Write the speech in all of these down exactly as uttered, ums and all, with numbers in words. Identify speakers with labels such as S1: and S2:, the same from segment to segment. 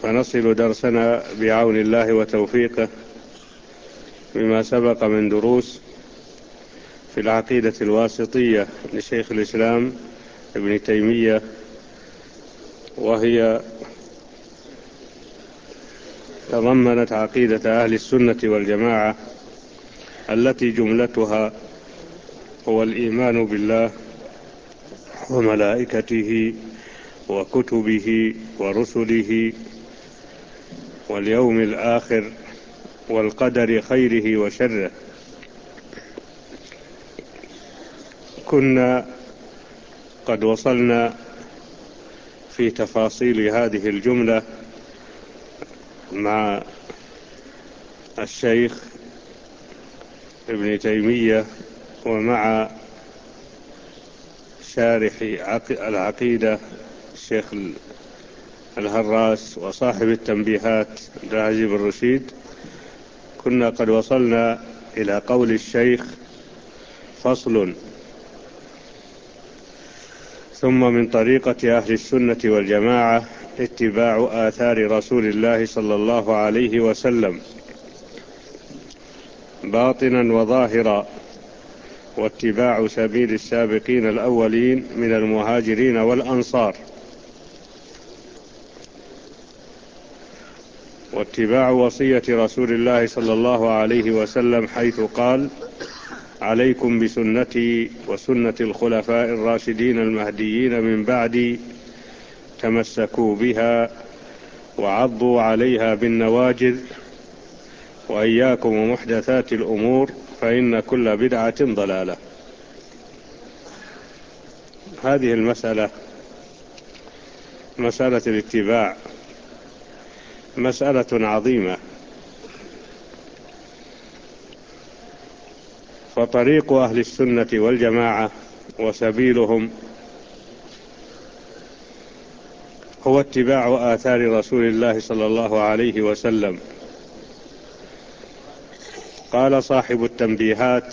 S1: فنصل درسنا بعون الله وتوفيقه بما سبق من دروس في العقيدة الواسطية لشيخ الإسلام ابن تيمية، وهي تضمنت عقيدة أهل السنة والجماعة التي جملتها هو الإيمان بالله وملائكته وكتبه ورسله واليوم الآخر والقدر خيره وشره. كنا قد وصلنا في تفاصيل هذه الجملة مع الشيخ ابن تيمية ومع شارح العقيدة الشيخ الهراس وصاحب التنبيهات عبد العزيز بن رشيد. كنا قد وصلنا إلى قول الشيخ: فصل: ثم من طريقة أهل السنة والجماعة اتباع آثار رسول الله صلى الله عليه وسلم باطنا وظاهرا، واتباع سبيل السابقين الأولين من المهاجرين والأنصار، واتباع وصية رسول الله صلى الله عليه وسلم حيث قال: عليكم بسنتي وسنة الخلفاء الراشدين المهديين من بعدي، تمسكوا بها وعضوا عليها بالنواجذ، وإياكم ومحدثات الأمور فإن كل بدعة ضلالة. هذه المسألة، مسألة الاتباع، مسألة عظيمة. فطريق أهل السنة والجماعة وسبيلهم هو اتباع آثار رسول الله صلى الله عليه وسلم. قال صاحب التنبيهات: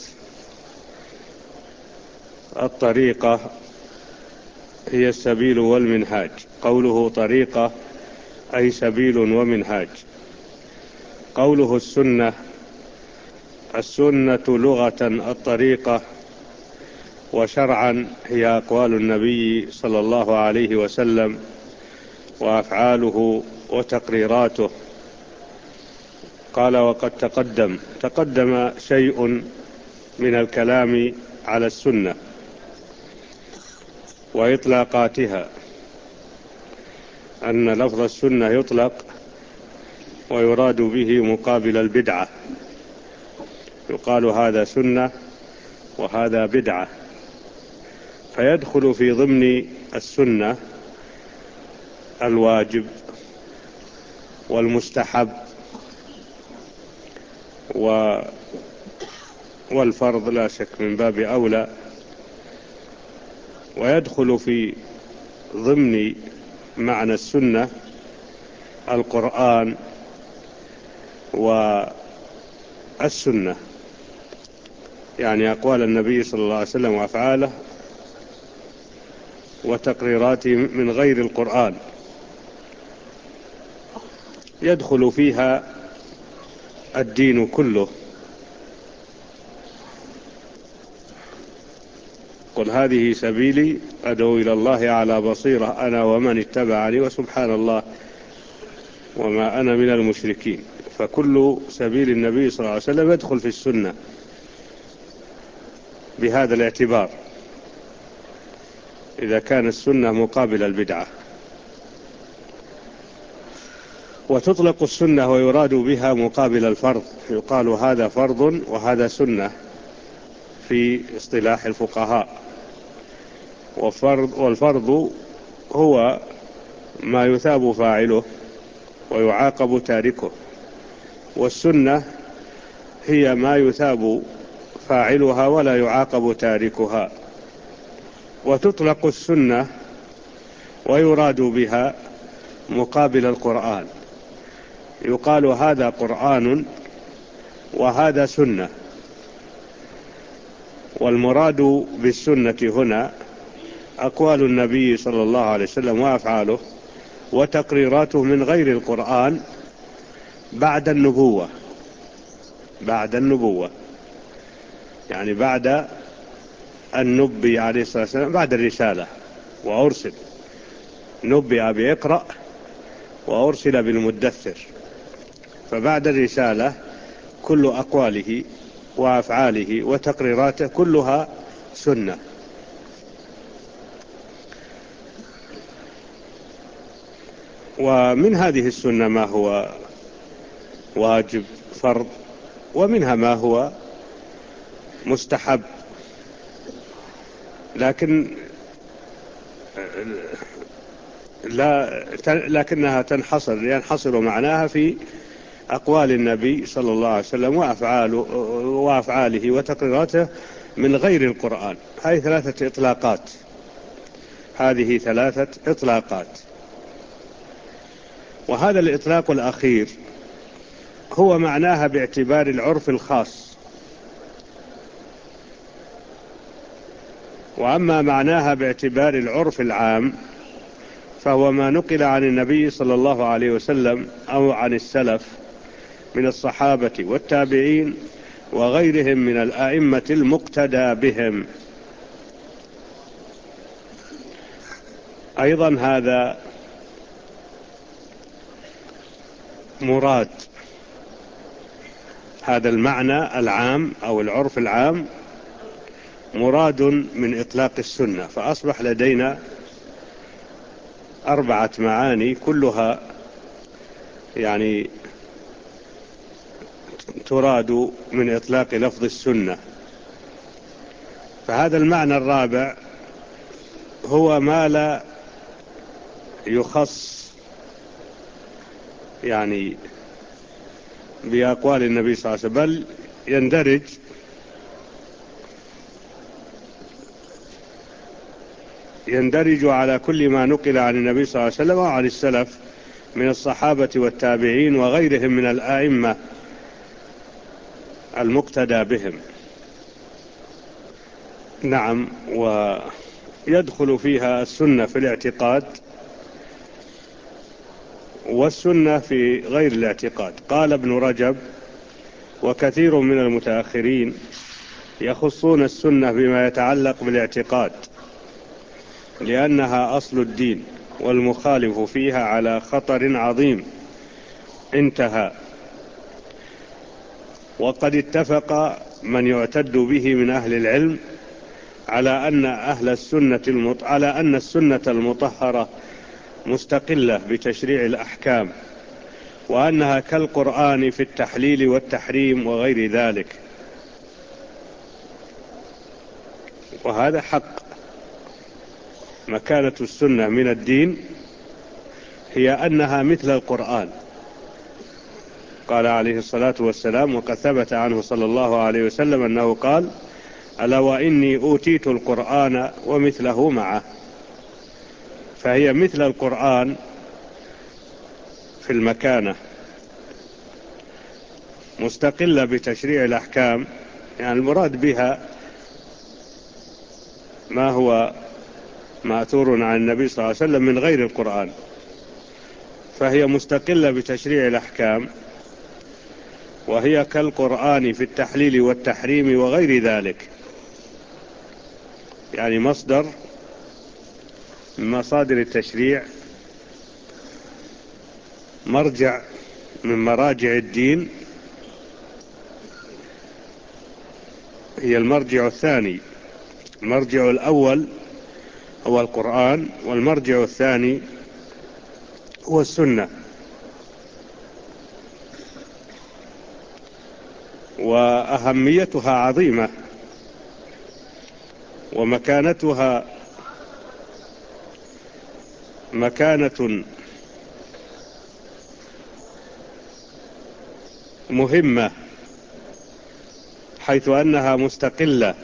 S1: الطريقة هي السبيل والمنهاج. قوله طريقة أي سبيل ومنهاج. قوله السنة، السنة لغة الطريقة، وشرعا هي أقوال النبي صلى الله عليه وسلم وأفعاله وتقريراته. قال: وقد تقدم تقدم شيء من الكلام على السنة وإطلاقاتها، أن لفظ السنة يطلق ويراد به مقابل البدعة، يقال هذا سنة وهذا بدعة. فيدخل في ضمن السنة الواجب والمستحب والفرض لا شك من باب أولى، ويدخل في ضمن معنى السنة القرآن والسنة، يعني أقوال النبي صلى الله عليه وسلم وأفعاله وتقريراته من غير القرآن، يدخل فيها الدين كله. قل هذه سبيلي أدعو إلى الله على بصيرة أنا ومن اتبعني وسبحان الله وما أنا من المشركين. فكل سبيل النبي صلى الله عليه وسلم يدخل في السنة بهذا الاعتبار، إذا كان السنة مقابل البدعة. وتطلق السنة ويراد بها مقابل الفرض، يقال هذا فرض وهذا سنة في اصطلاح الفقهاء. والفرض, والفرض هو ما يثاب فاعله ويعاقب تاركه، والسنة هي ما يثاب فاعلها ولا يعاقب تاركها. وتطلق السنة ويراد بها مقابل القرآن، يقال هذا قرآن وهذا سنة. والمراد بالسنة هنا أقوال النبي صلى الله عليه وسلم وأفعاله وتقريراته من غير القرآن بعد النبوة بعد النبوة يعني بعد النبي عليه الصلاة والسلام، بعد الرسالة وأرسل، نبي بإقرأ وأرسل بالمدثر. فبعد الرسالة كل أقواله وأفعاله وتقريراته كلها سنة. ومن هذه السنة ما هو واجب فرض، ومنها ما هو مستحب، لكن لا لكنها تنحصر ينحصر معناها في أقوال النبي صلى الله عليه وسلم وأفعاله وأفعاله وتقريراته من غير القرآن. هذه ثلاثة إطلاقات هذه ثلاثة إطلاقات وهذا الإطلاق الأخير هو معناها باعتبار العرف الخاص، وأما معناها باعتبار العرف العام فهو ما نقل عن النبي صلى الله عليه وسلم أو عن السلف من الصحابة والتابعين وغيرهم من الآئمة المقتدى بهم. أيضا هذا مراد، هذا المعنى العام أو العرف العام مراد من إطلاق السنة. فأصبح لدينا أربعة معاني كلها يعني تراد من إطلاق لفظ السنة. فهذا المعنى الرابع هو ما لا يخص يعني بأقوال النبي صلى الله عليه وسلم، بل يندرج يندرج على كل ما نقل عن النبي صلى الله عليه وسلم وعن السلف من الصحابة والتابعين وغيرهم من الآئمة المقتدى بهم. نعم، ويدخل فيها السنة في الاعتقاد والسنة في غير الاعتقاد. قال ابن رجب: وكثير من المتأخرين يخصون السنة بما يتعلق بالاعتقاد لأنها أصل الدين والمخالف فيها على خطر عظيم. انتهى. وقد اتفق من يعتد به من أهل العلم على أن أهل السنة المط... على أن السنة المطهرة مستقلة بتشريع الأحكام، وأنها كالقرآن في التحليل والتحريم وغير ذلك. وهذا حق. مكانة السنة من الدين هي أنها مثل القرآن. قال عليه الصلاة والسلام، وقد ثبت عنه صلى الله عليه وسلم أنه قال: ألا وإني أوتيت القرآن ومثله معه. فهي مثل القرآن في المكانة، مستقلة بتشريع الأحكام، يعني المراد بها ما هو مأثور عن النبي صلى الله عليه وسلم من غير القرآن. فهي مستقلة بتشريع الأحكام، وهي كالقرآن في التحليل والتحريم وغير ذلك، يعني مصدر من مصادر التشريع، مرجع من مراجع الدين. هي المرجع الثاني. المرجع الأول هو القرآن، والمرجع الثاني هو السنة. وأهميتها عظيمة، ومكانتها مكانة مهمة، حيث أنها مستقلة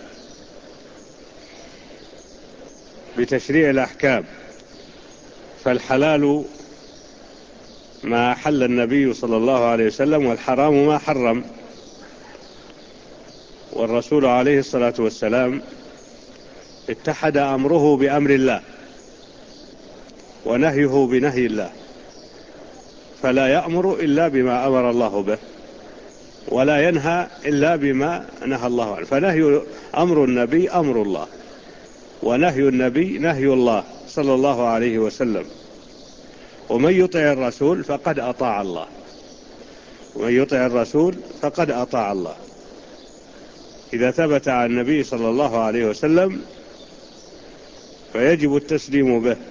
S1: بتشريع الأحكام. فالحلال ما أحل النبي صلى الله عليه وسلم، والحرام ما حرم. والرسول عليه الصلاة والسلام اتحد أمره بأمر الله، ونهيه بنهي الله، فلا يأمر إلا بما أمر الله به، ولا ينهى إلا بما نهى الله عنه. فنهي أمر النبي أمر الله، ونهي النبي نهي الله صلى الله عليه وسلم. ومن يطع الرسول فقد أطاع الله، ومن يطع الرسول فقد أطاع الله. إذا ثبت عن النبي صلى الله عليه وسلم فيجب التسليم به،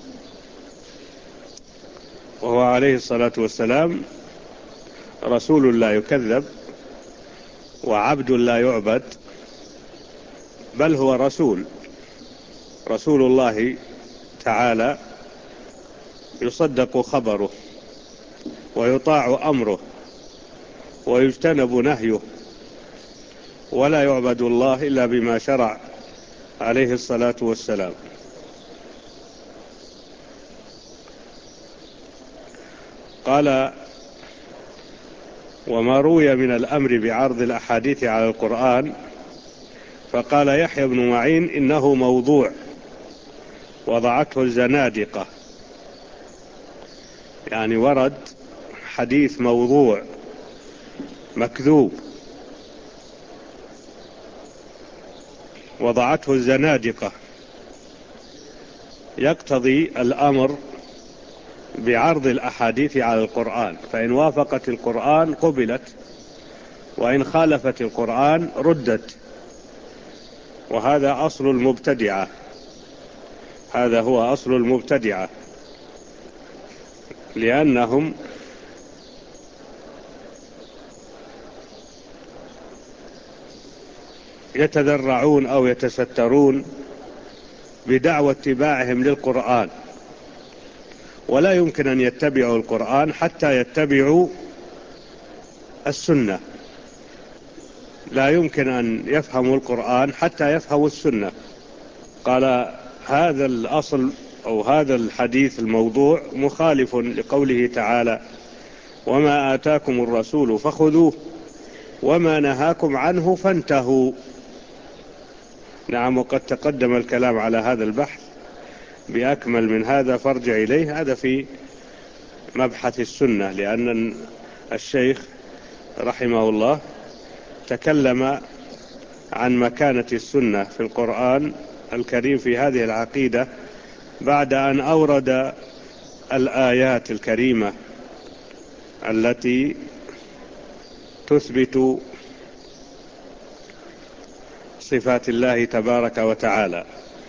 S1: وهو عليه الصلاة والسلام رسول لا يكذب، وعبد لا يعبد، بل هو رسول رسول الله تعالى، يصدق خبره ويطاع أمره ويجتنب نهيه، ولا يعبد الله إلا بما شرع عليه الصلاة والسلام. قال: وما روي من الأمر بعرض الأحاديث على القرآن، فقال يحيى بن معين: إنه موضوع وضعته الزنادقة. يعني ورد حديث موضوع مكذوب وضعته الزنادقة، يقتضي الأمر بعرض الأحاديث على القرآن، فإن وافقت القرآن قبلت، وإن خالفت القرآن ردت. وهذا أصل المبتدعة، هذا هو أصل المبتدعة، لأنهم يتذرعون أو يتسترون بدعوى اتباعهم للقرآن، ولا يمكن أن يتبعوا القرآن حتى يتبعوا السنة، لا يمكن أن يفهموا القرآن حتى يفهموا السنة. قال: هذا الأصل أو هذا الحديث الموضوع مخالف لقوله تعالى: وما آتاكم الرسول فخذوه وما نهاكم عنه فانتهوا. نعم، وقد تقدم الكلام على هذا البحث بأكمل من هذا، فارجع إليه، هذا في مبحث السنة، لأن الشيخ رحمه الله تكلم عن مكانة السنة في القرآن الكريم في هذه العقيدة بعد أن أورد الآيات الكريمة التي تثبت صفات الله تبارك وتعالى.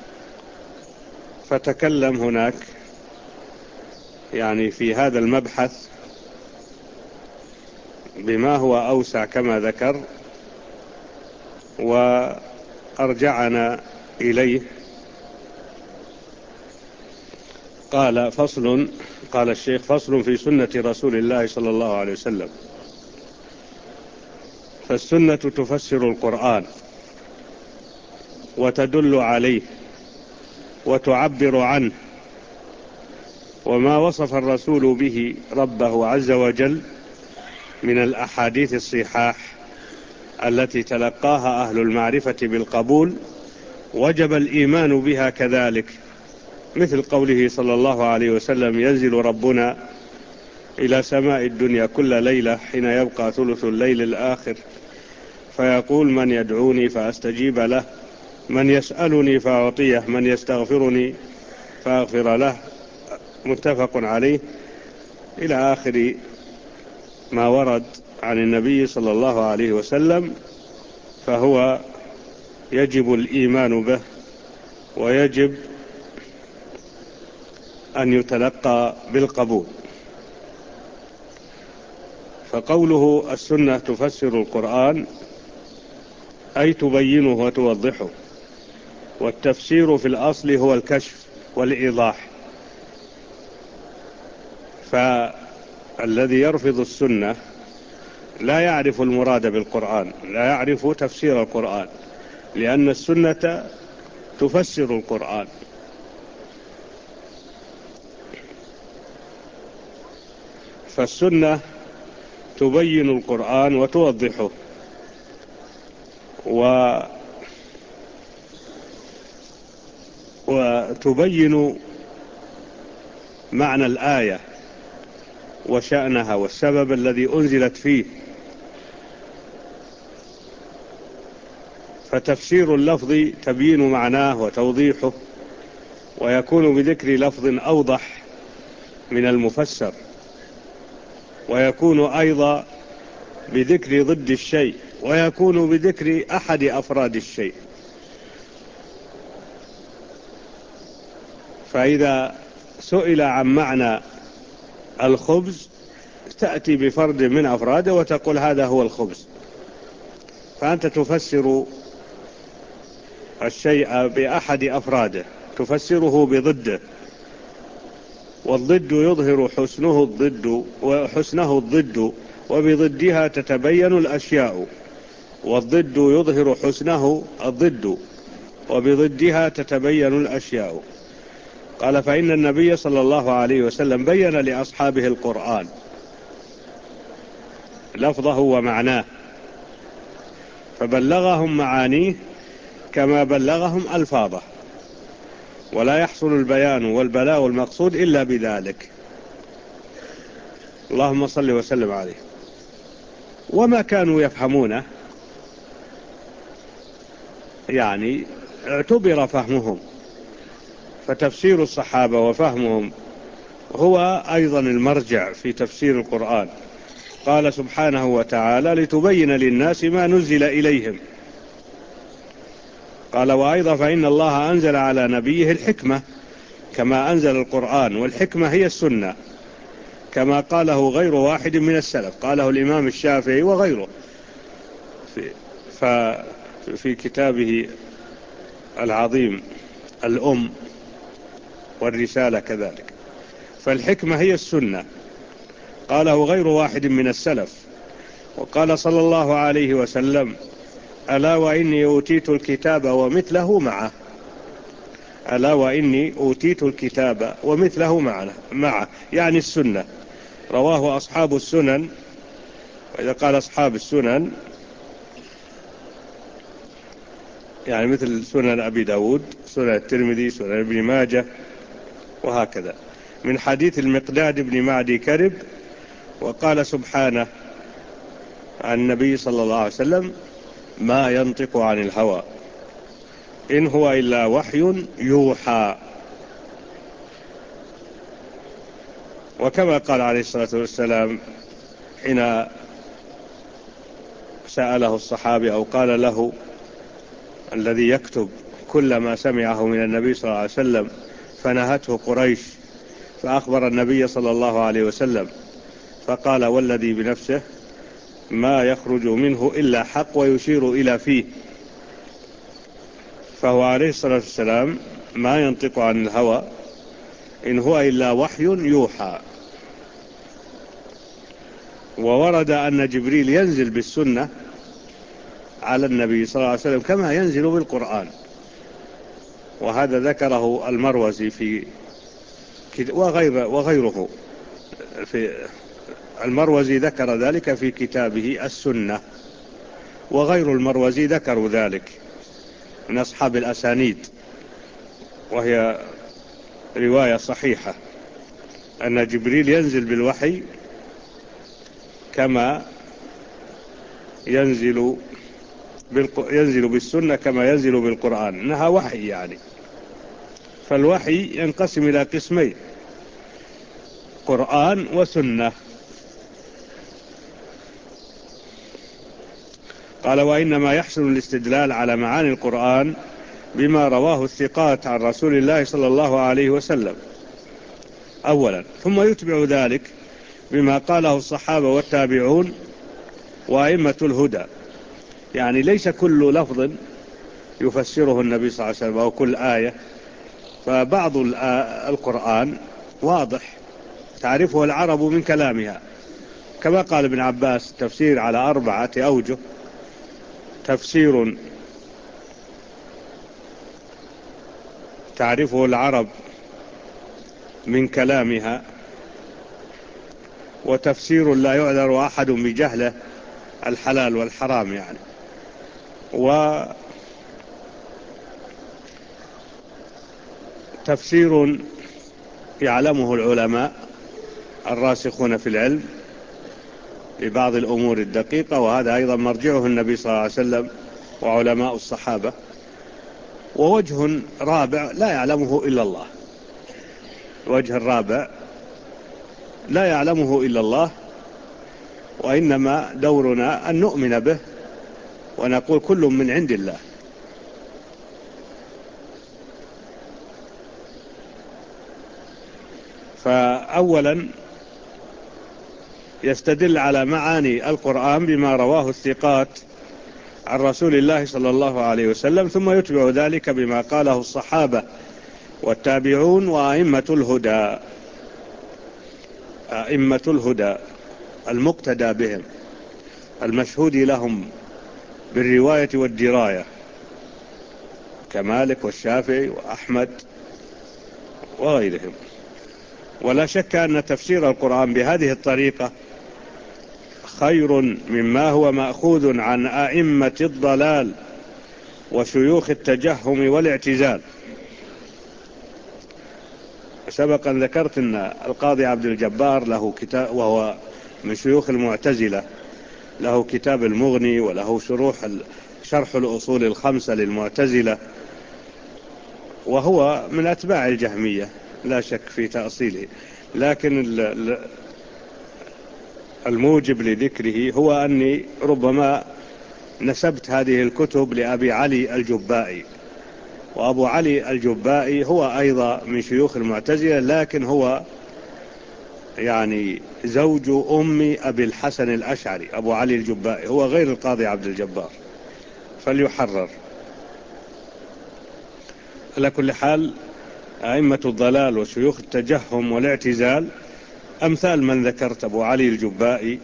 S1: فتكلم هناك يعني في هذا المبحث بما هو أوسع كما ذكر، وأرجعنا إليه. قال: فصل قال الشيخ: فصل في سنة رسول الله صلى الله عليه وسلم. فالسنة تفسر القرآن وتدل عليه وتعبر عنه، وما وصف الرسول به ربه عز وجل من الأحاديث الصحاح التي تلقاها أهل المعرفة بالقبول وجب الإيمان بها كذلك، مثل قوله صلى الله عليه وسلم: ينزل ربنا إلى سماء الدنيا كل ليلة حين يبقى ثلث الليل الآخر، فيقول: من يدعوني فأستجيب له، من يسألني فأعطيه، من يستغفرني فأغفر له. متفق عليه، إلى آخر ما ورد عن النبي صلى الله عليه وسلم. فهو يجب الإيمان به، ويجب أن يتلقى بالقبول. فقوله السنة تفسر القرآن أي تبينه وتوضحه، والتفسير في الأصل هو الكشف والإيضاح. فالذي يرفض السنة لا يعرف المراد بالقرآن، لا يعرف تفسير القرآن، لأن السنة تفسر القرآن. فالسنة تبين القرآن وتوضحه، و وتبين معنى الآية وشأنها والسبب الذي أنزلت فيه. فتفسير اللفظ تبيين معناه وتوضيحه، ويكون بذكر لفظ أوضح من المفسر، ويكون أيضا بذكر ضد الشيء، ويكون بذكر أحد أفراد الشيء. فإذا سئل عن معنى الخبز تأتي بفرد من أفراده وتقول هذا هو الخبز، فأنت تفسر الشيء بأحد أفراده، تفسره بضده، والضد يظهر حسنه الضد وحسنه الضد، وبضدها تتبين الأشياء، والضد يظهر حسنه الضد وبضدها تتبين الأشياء. قال فإن النبي صلى الله عليه وسلم بين لأصحابه القرآن لفظه ومعناه، فبلغهم معانيه كما بلغهم ألفاظه، ولا يحصل البيان والبلاغ المقصود إلا بذلك. اللهم صل وسلم عليه. وما كانوا يفهمونه يعني اعتبر فهمهم، فتفسير الصحابة وفهمهم هو أيضا المرجع في تفسير القرآن. قال سبحانه وتعالى لتبين للناس ما نزل إليهم. قال وأيضا فإن الله أنزل على نبيه الحكمة كما أنزل القرآن، والحكمة هي السنة كما قاله غير واحد من السلف، قاله الإمام الشافعي وغيره في, في كتابه العظيم الأم والرسالة كذلك. فالحكمة هي السنة قاله غير واحد من السلف. وقال صلى الله عليه وسلم ألا وإني أوتيت الكتاب ومثله معه، ألا وإني أوتيت الكتاب ومثله معه, معه يعني السنة. رواه أصحاب السنن، وإذا قال أصحاب السنن يعني مثل سنن أبي داود، سنن الترمذي، سنن ابن ماجه، وهكذا، من حديث المقداد بن معدي كرب. وقال سبحانه عن النبي صلى الله عليه وسلم ما ينطق عن الهوى إن هو إلا وحي يوحى. وكما قال عليه الصلاة والسلام حين سأله الصحابي أو قال له الذي يكتب كل ما سمعه من النبي صلى الله عليه وسلم فنهته قريش، فأخبر النبي صلى الله عليه وسلم فقال والذي بنفسه ما يخرج منه إلا حق، ويشير إلى فيه. فهو عليه الصلاة والسلام ما ينطق عن الهوى إن هو إلا وحي يوحى. وورد أن جبريل ينزل بالسنة على النبي صلى الله عليه وسلم كما ينزل بالقرآن، وهذا ذكره المروزي في وغير وغيره في المروزي ذكر ذلك في كتابه السنة، وغير المروزي ذكروا ذلك من أصحاب الأسانيد، وهي رواية صحيحة أن جبريل ينزل بالوحي كما ينزل ينزل بالسنة كما ينزل بالقرآن، إنها وحي يعني. فالوحي ينقسم إلى قسمين، قرآن وسنة. قال وإنما يحسن الاستدلال على معاني القرآن بما رواه الثقات عن رسول الله صلى الله عليه وسلم أولا، ثم يتبع ذلك بما قاله الصحابة والتابعون وأئمة الهدى. يعني ليس كل لفظ يفسره النبي صلى الله عليه وسلم أو كل آية، فبعض القرآن واضح تعرفه العرب من كلامها، كما قال ابن عباس تفسير على أربعة أوجه: تفسير تعرفه العرب من كلامها، وتفسير لا يعذر أحد بجهله الحلال والحرام يعني، وتفسير يعلمه العلماء الراسخون في العلم لبعض الأمور الدقيقة، وهذا أيضا مرجعه النبي صلى الله عليه وسلم وعلماء الصحابة. ووجه رابع لا يعلمه إلا الله، الوجه الرابع لا يعلمه إلا الله، وإنما دورنا أن نؤمن به ونقول كل من عند الله. فأولا يستدل على معاني القرآن بما رواه الثقات عن رسول الله صلى الله عليه وسلم، ثم يتبع ذلك بما قاله الصحابة والتابعون وأئمة الهدى، أئمة الهدى المقتدى بهم المشهود لهم بالرواية والدراية كمالك والشافعي وأحمد وغيرهم. ولا شك أن تفسير القرآن بهذه الطريقة خير مما هو مأخوذ عن أئمة الضلال وشيوخ التجهم والاعتزال. سبق أن ذكرت أن القاضي عبد الجبار له كتاب، وهو من شيوخ المعتزلة، له كتاب المغني، وله شروح شرح الأصول الخمسة للمعتزلة، وهو من أتباع الجهمية لا شك في تأصيله. لكن الموجب لذكره هو أني ربما نسبت هذه الكتب لأبي علي الجبائي، وأبو علي الجبائي هو أيضا من شيوخ المعتزلة، لكن هو يعني زوج أم أبي الحسن الأشعري. أبو علي الجبائي هو غير القاضي عبد الجبار، فليحرر. على كل حال أئمة الضلال وشيوخ التجهم والاعتزال أمثال من ذكرت، أبو علي الجبائي،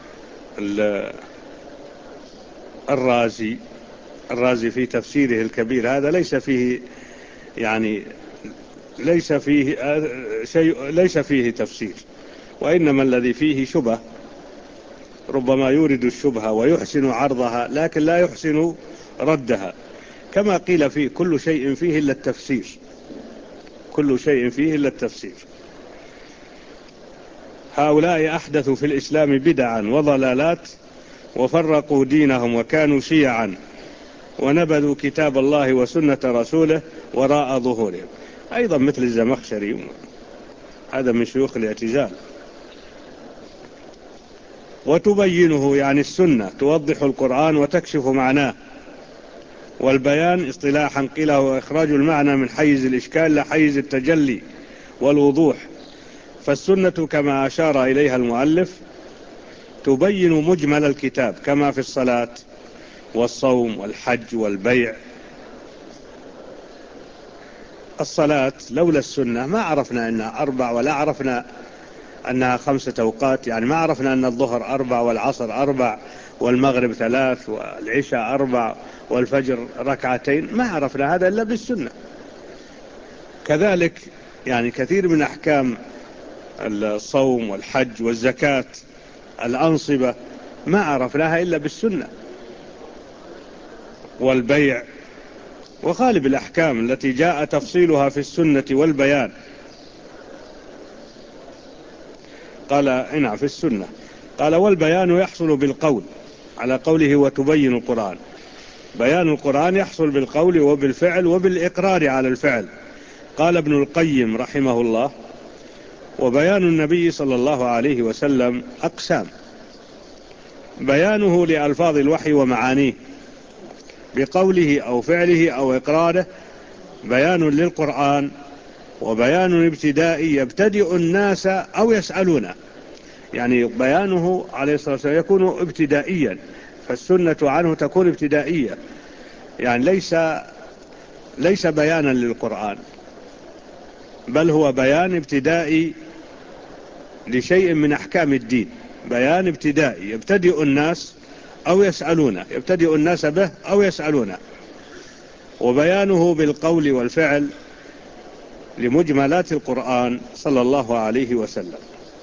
S1: الرازي الرازي في تفسيره الكبير هذا ليس فيه يعني ليس فيه شيء، ليس فيه تفسير، وإنما الذي فيه شبه، ربما يورد الشبهة ويحسن عرضها لكن لا يحسن ردها، كما قيل فيه كل شيء فيه إلا التفسير، كل شيء فيه إلا التفسير. هؤلاء أحدثوا في الإسلام بدعا وضلالات، وفرقوا دينهم وكانوا شيعا، ونبذوا كتاب الله وسنة رسوله وراء ظهورهم. أيضا مثل الزمخشري، هذا من شيوخ الاعتزال. وتبينه يعني السنة توضح القرآن وتكشف معناه، والبيان اصطلاحا قيل هو إخراج المعنى من حيز الإشكال لحيز التجلي والوضوح. فالسنة كما أشار إليها المؤلف تبين مجمل الكتاب، كما في الصلاة والصوم والحج والبيع. الصلاة لولا السنة ما عرفنا أنها أربع، ولا عرفنا أنها خمسة أوقات، يعني ما عرفنا أن الظهر أربع والعصر أربع والمغرب ثلاث والعشاء أربع والفجر ركعتين، ما عرفنا هذا إلا بالسنة. كذلك يعني كثير من أحكام الصوم والحج والزكاة الأنصبة ما عرفناها إلا بالسنة، والبيع وغالب الأحكام التي جاء تفصيلها في السنة والبيان. قال إنع في السنة، قال والبيان يحصل بالقول، على قوله وتبين القرآن. بيان القرآن يحصل بالقول وبالفعل وبالإقرار على الفعل. قال ابن القيم رحمه الله: وبيان النبي صلى الله عليه وسلم أقسام: بيانه لألفاظ الوحي ومعانيه بقوله أو فعله أو إقراره بيان للقرآن، وبيان ابتدائي يبتدئ الناس أو يسألونه، يعني بيانه عليه الصلاة والسلام يكون ابتدائيا، فالسنة عنه تكون ابتدائية، يعني ليس ليس بيانا للقرآن، بل هو بيان ابتدائي لشيء من أحكام الدين، بيان ابتدائي يبتدئ الناس أو يسألونه، يبتدئ الناس به أو يسألونه. وبيانه بالقول والفعل لمجملات القرآن صلى الله عليه وسلم.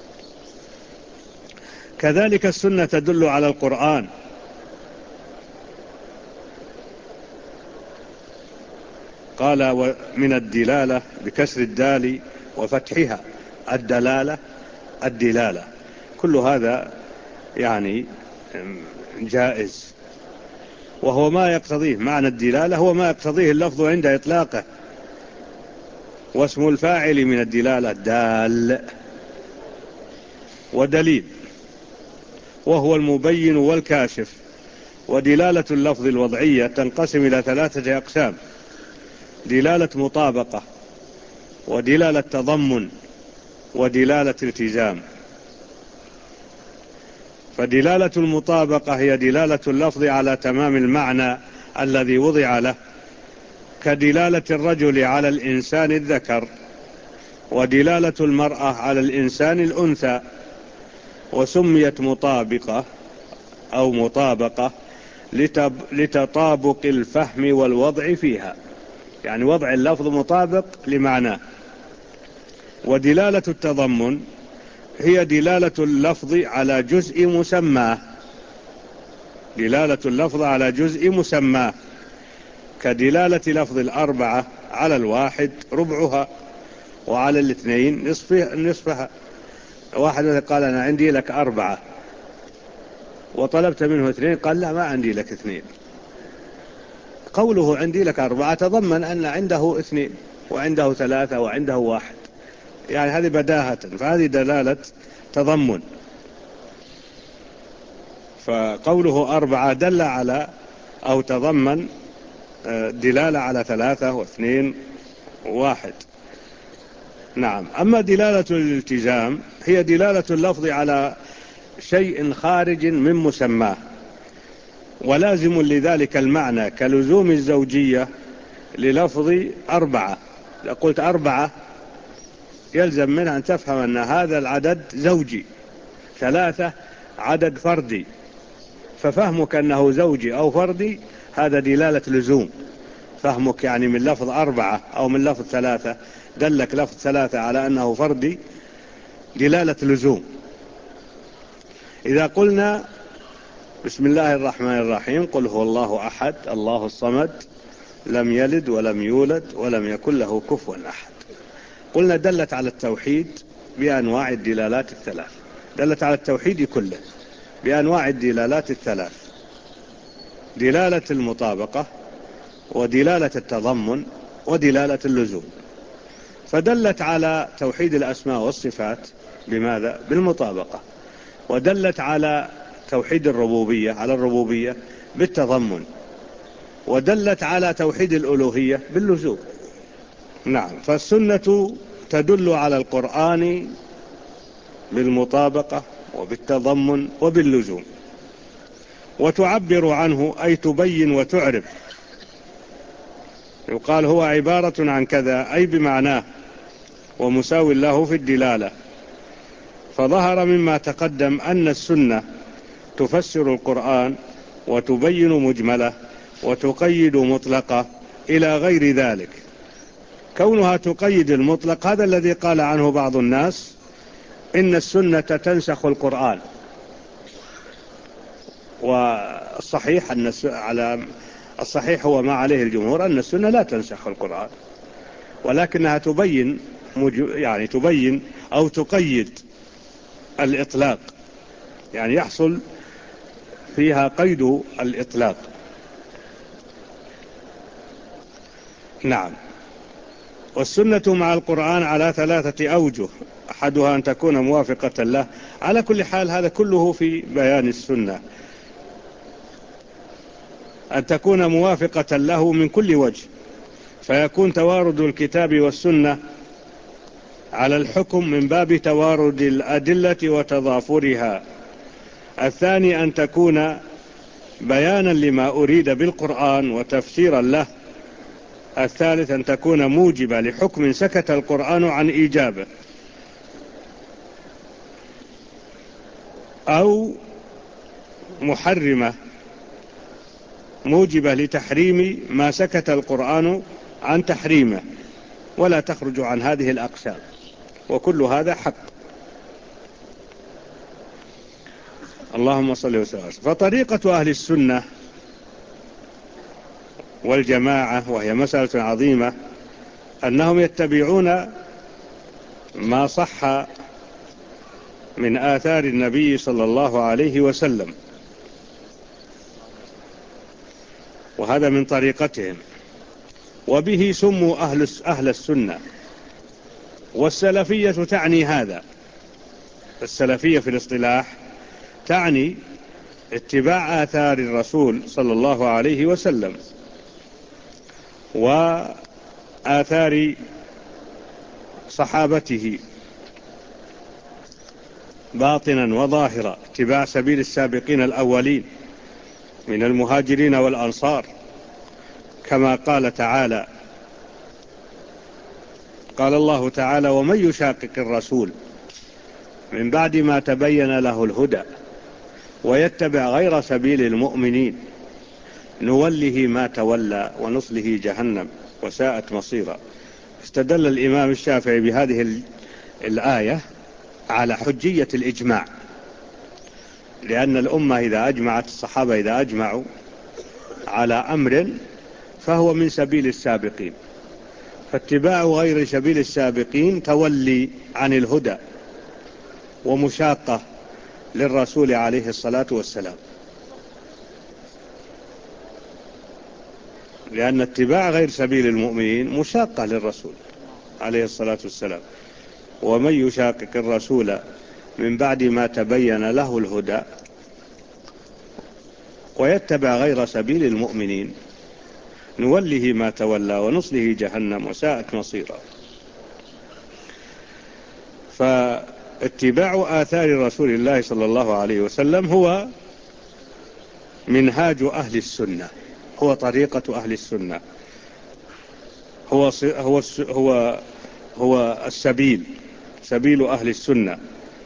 S1: كذلك السنة تدل على القرآن، قال من الدلالة بكسر الدال وفتحها الدلالة الدلالة، كل هذا يعني جائز، وهو ما يقتضيه معنى الدلالة، هو ما يقتضيه اللفظ عند إطلاقه. واسم الفاعل من الدلالة دال ودليل، وهو المبين والكاشف. ودلالة اللفظ الوضعية تنقسم إلى ثلاثة أقسام: دلالة مطابقة، ودلالة تضمن، ودلالة التزام. فدلالة المطابقة هي دلالة اللفظ على تمام المعنى الذي وضع له، كدلالة الرجل على الإنسان الذكر، ودلالة المرأة على الإنسان الأنثى. وسميت مطابقة أو مطابقة لتطابق الفهم والوضع فيها، يعني وضع اللفظ مطابق لمعناه. ودلالة التضمن هي دلالة اللفظ على جزء مسماه، دلالة اللفظ على جزء مسماه، كدلالة لفظ الأربعة على الواحد ربعها، وعلى الاثنين نصفها. واحد قال أنا عندي لك أربعة، وطلبت منه اثنين، قال لا ما عندي لك اثنين. قوله عندي لك أربعة تضمن أن عنده اثنين وعنده ثلاثة وعنده واحد، يعني هذه بداهة، فهذه دلالة تضمن. فقوله أربعة دل على أو تضمن دلالة على ثلاثة واثنين وواحد. نعم. أما دلالة الالتزام هي دلالة اللفظ على شيء خارج من مسماه ولازم لذلك المعنى، كلزوم الزوجية للفظ أربعة. إذا قلت أربعة يلزم منها أن تفهم أن هذا العدد زوجي، ثلاثة عدد فردي، ففهمك أنه زوجي أو فردي هذا دلالة لزوم. فهمك يعني من لفظ أربعة أو من لفظ ثلاثة دلك لفظ ثلاثة على أنه فردي دلالة لزوم. إذا قلنا بسم الله الرحمن الرحيم قل هو الله أحد الله الصمد لم يلد ولم يولد ولم يكن له كفوا أحد، قلنا دلت على التوحيد بأنواع الدلالات الثلاث، دلت على التوحيد كله بأنواع الدلالات الثلاث: دلالة المطابقة، ودلالة التضمن، ودلالة اللزوم. فدلت على توحيد الأسماء والصفات بماذا؟ بالمطابقة. ودلت على توحيد الربوبية على الربوبية بالتضمن. ودلت على توحيد الألوهية باللزوم. نعم. فالسنة تدل على القرآن بالمطابقة وبالتضمن وباللزوم، وتعبر عنه أي تبين وتعرف. يقال هو عبارة عن كذا أي بمعناه ومساو له في الدلالة. فظهر مما تقدم أن السنة تفسر القرآن وتبين مجمله وتقيد مطلقه إلى غير ذلك. كونها تقيد المطلق هذا الذي قال عنه بعض الناس إن السنة تنسخ القرآن، والصحيح أن على الصحيح هو ما عليه الجمهور أن السنة لا تنسخ القرآن، ولكنها تبين يعني تبين أو تقيد الإطلاق، يعني يحصل فيها قيد الإطلاق. نعم. والسنة مع القرآن على ثلاثة أوجه: أحدها أن تكون موافقة له. على كل حال هذا كله في بيان السنة، أن تكون موافقة له من كل وجه، فيكون توارد الكتاب والسنة على الحكم من باب توارد الأدلة وتضافرها. الثاني أن تكون بيانا لما أريد بالقرآن وتفسيرا له. الثالث أن تكون موجبة لحكم سكت القرآن عن إيجابه، أو محرمة موجبة لتحريم ما سكت القرآن عن تحريمه، ولا تخرج عن هذه الأقسام، وكل هذا حق. اللهم صل وسلم. فطريقة أهل السنة والجماعة وهي مسألة عظيمة أنهم يتبعون ما صح من آثار النبي صلى الله عليه وسلم، وهذا من طريقتهم، وبه سموا أهل أهل السنة. والسلفية تعني هذا، السلفية في الاصطلاح تعني اتباع آثار الرسول صلى الله عليه وسلم وآثار صحابته باطنا وظاهرا، اتباع سبيل السابقين الأولين من المهاجرين والأنصار، كما قال تعالى، قال الله تعالى: ومن يشاقق الرسول من بعد ما تبين له الهدى ويتبع غير سبيل المؤمنين نوله ما تولى ونصله جهنم وساءت مصيرا. استدل الإمام الشافعي بهذه الآية على حجية الإجماع، لأن الأمة إذا أجمعت، الصحابة إذا أجمعوا على أمر فهو من سبيل السابقين، فاتباع غير سبيل السابقين تولي عن الهدى ومشاقة للرسول عليه الصلاة والسلام، لأن اتباع غير سبيل المؤمنين مشاقة للرسول عليه الصلاة والسلام. ومن يشاقق الرسول من بعد ما تبين له الهدى ويتبع غير سبيل المؤمنين نوله ما تولى ونصله جهنم وساءت مصيرا. فاتباع آثار رسول الله صلى الله عليه وسلم هو منهاج أهل السنة، هو طريقة أهل السنة، هو هو هو هو السبيل، سبيل أهل السنة.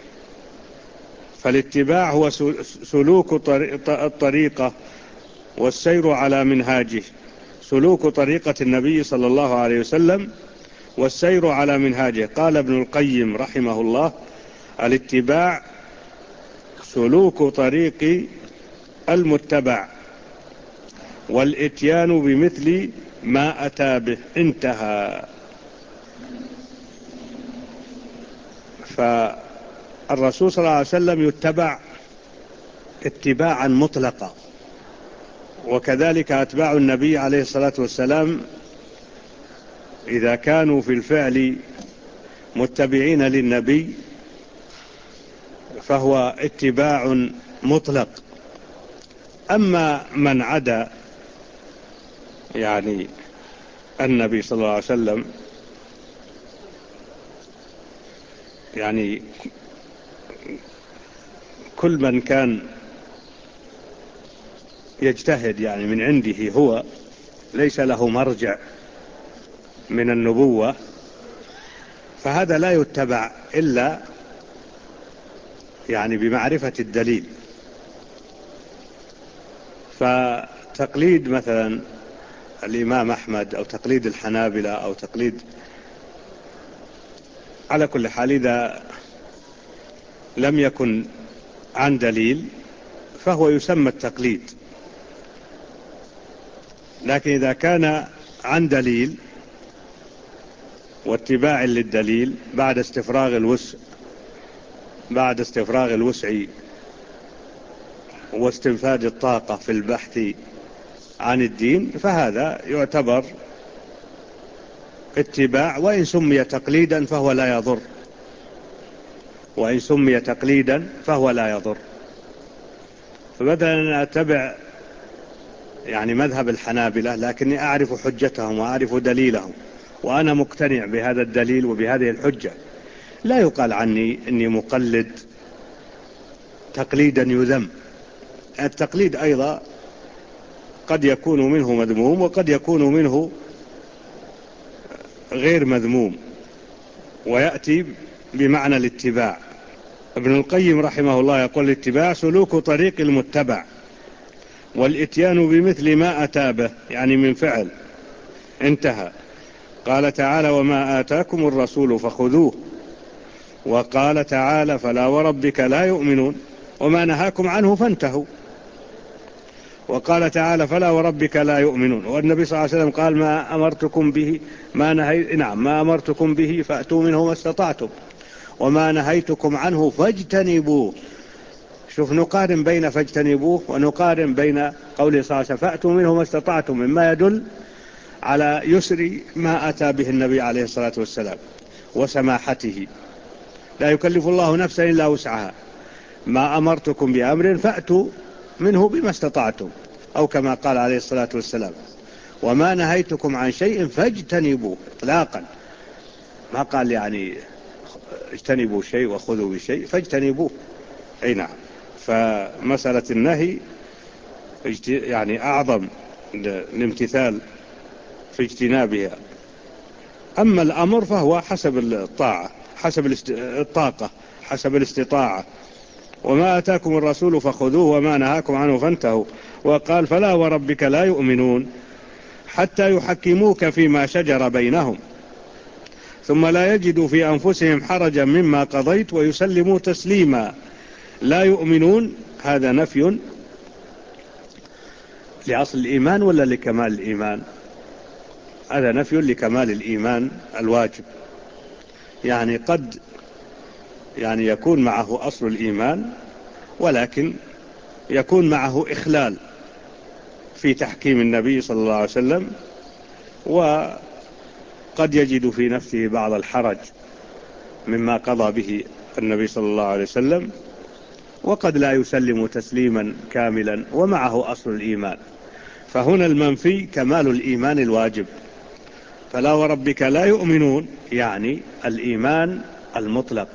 S1: فالاتباع هو سلوك الطريقة والسير على منهاجه، سلوك طريقة النبي صلى الله عليه وسلم والسير على منهاجه. قال ابن القيم رحمه الله: الاتباع سلوك طريق المتبع والاتيان بمثل ما أتى به. انتهى. فالرسول صلى الله عليه وسلم يتبع اتباعا مطلقا، وكذلك أتباع النبي عليه الصلاة والسلام إذا كانوا في الفعل متبعين للنبي فهو اتباع مطلق. أما من عدا يعني النبي صلى الله عليه وسلم، يعني كل من كان يجتهد يعني من عنده هو، ليس له مرجع من النبوة، فهذا لا يتبع إلا يعني بمعرفة الدليل. فتقليد مثلا الإمام أحمد أو تقليد الحنابلة أو تقليد، على كل حال إذا لم يكن عن دليل فهو يسمى التقليد، لكن إذا كان عن دليل واتباع للدليل بعد استفراغ الوسع بعد استفراغ الوسع واستنفاذ الطاقة في البحث عن الدين، فهذا يعتبر اتباع، وإن سمي تقليدا فهو لا يضر، وإن سمي تقليدا فهو لا يضر. فبدلا أن أتبع يعني مذهب الحنابلة لكني أعرف حجتهم وأعرف دليلهم وأنا مقتنع بهذا الدليل وبهذه الحجة، لا يقال عني إني مقلد تقليدا يذم. التقليد أيضا قد يكون منه مذموم وقد يكون منه غير مذموم، ويأتي بمعنى الاتباع. ابن القيم رحمه الله يقول: الاتباع سلوك طريق المتبع والاتيان بمثل ما أتى به، يعني من فعل. انتهى. قال تعالى: وما آتاكم الرسول فخذوه. وقال تعالى: فلا وربك لا يؤمنون وما نهاكم عنه فانتهوا. وقال تعالى فلا وربك لا يؤمنون. والنبي صلى الله عليه وسلم قال ما أمرتكم به ما نهي نعم ما أمرتكم به فأتوا منه ما استطعتم وما نهيتكم عنه فاجتنبوه. شوف نقارن بين فاجتنبوه ونقارن بين قوله صلى الله عليه وسلم فأتوا منه ما استطعتم، مما يدل على يسر ما أتى به النبي عليه الصلاة والسلام وسماحته. لا يكلف الله نفسا إلا وسعها، ما أمرتكم بأمر فأتوا منه بما استطعتم، أو كما قال عليه الصلاة والسلام وما نهيتكم عن شيء فاجتنبوه إطلاقا، ما قال يعني اجتنبوا شيء وخذوا بشيء، فاجتنبوه. أي نعم. فمسألة النهي يعني أعظم الامتثال في اجتنابها. أما الأمر فهو حسب الطاعة، حسب الطاقة، حسب الاستطاعة. وما أتاكم الرسول فخذوه وما نهاكم عنه فانتهوا. وقال فلا وربك لا يؤمنون حتى يحكموك فيما شجر بينهم ثم لا يجدوا في أنفسهم حرجا مما قضيت ويسلموا تسليما. لا يؤمنون هذا نفي لأصل الإيمان ولا لكمال الإيمان؟ هذا نفي لكمال الإيمان الواجب. يعني قد يعني يكون معه أصل الإيمان ولكن يكون معه إخلال في تحكيم النبي صلى الله عليه وسلم، وقد يجد في نفسه بعض الحرج مما قضى به النبي صلى الله عليه وسلم، وقد لا يسلم تسليما كاملا ومعه أصل الإيمان. فهنا المنفي كمال الإيمان الواجب. فلا وربك لا يؤمنون يعني الإيمان المطلق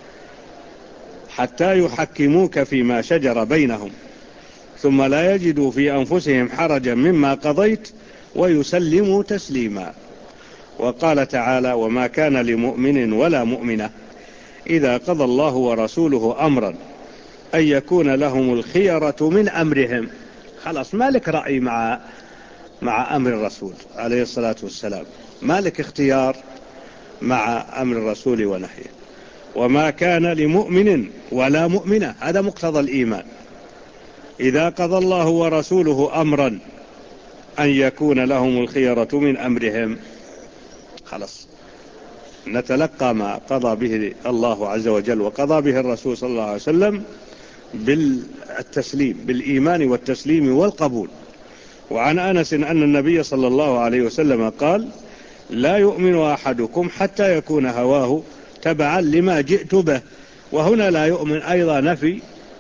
S1: حتى يحكموك فيما شجر بينهم ثم لا يجدوا في أنفسهم حرجا مما قضيت ويسلموا تسليما. وقال تعالى وما كان لمؤمن ولا مؤمنة إذا قضى الله ورسوله أمرا أن يكون لهم الخيرة من أمرهم. خلاص مالك رأي مع مع أمر الرسول عليه الصلاة والسلام، مالك اختيار مع أمر الرسول ونهيه. وما كان لمؤمن ولا مؤمنة هذا مقتضى الإيمان. إذا قضى الله ورسوله أمرا أن يكون لهم الخيرة من أمرهم، خلاص نتلقى ما قضى به الله عز وجل وقضى به الرسول صلى الله عليه وسلم بالتسليم، بالإيمان والتسليم والقبول. وعن أنس أن النبي صلى الله عليه وسلم قال لا يؤمن أحدكم حتى يكون هواه تبعا لما جئت به. وهنا لا يؤمن أيضا نفي